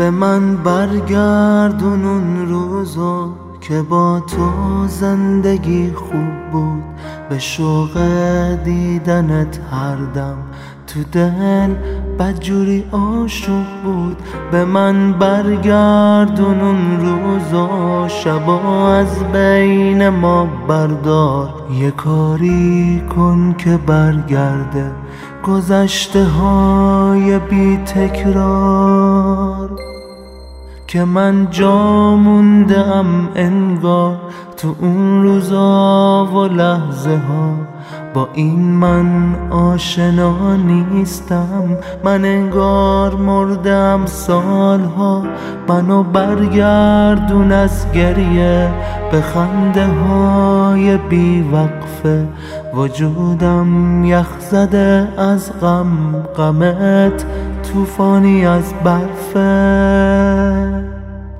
به من برگردون اون روزا که با تو زندگی خوب بود، به شوق دیدنت هر دم تو دل بدجوری عاشق بود. به من برگردون اون روزا، شبا از بین ما بردار، یه کاری کن که برگرده گذشته های بی تکرار. که من جا موندم انگار تو اون روزا و لحظه ها، با این من آشنا نیستم. من انگار مردم سالها، منو برگردون از گریه به خنده های بی وقفه. وجودم یخ زده از غم، غمت طوفانی از برفه.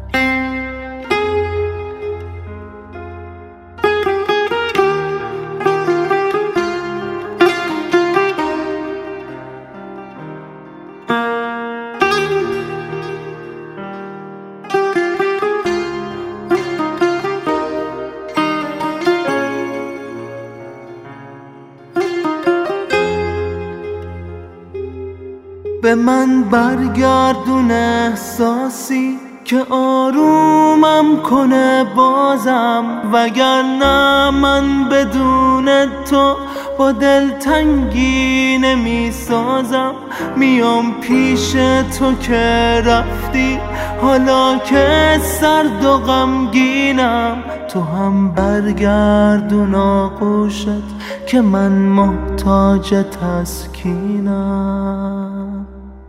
به من برگردون احساسی که آرومم کنه بازم، وگرنه من بدون تو با دلتنگی نمی سازم. میام پیش تو که رفتی، حالا که سرد و غمگینم. تو هم برگردون آغوشت که من محتاج تسکینم.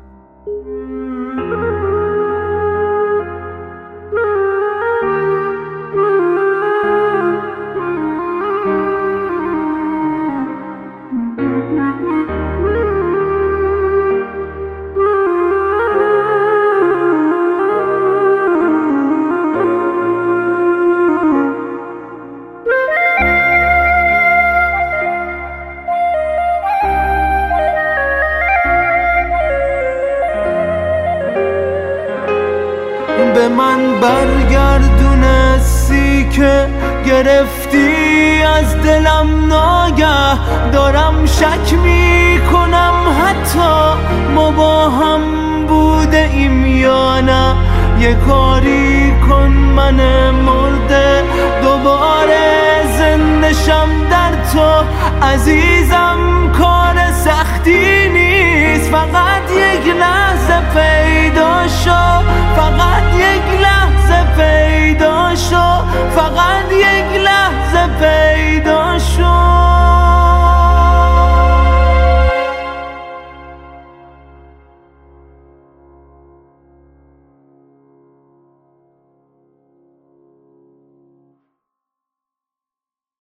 به من برگردون حسی که گرفتی از دلم ناگه. دارم شک میکنم حتی ما با هم بوده ایم یا نه. یه کاری کن من مرده دوباره زندشم در تو. عزیزم کار سختی نیست، فقط یک لحظه پیدا شو، فقط یک لحظه پیدا شو، فقط یک لحظه پیدا شو.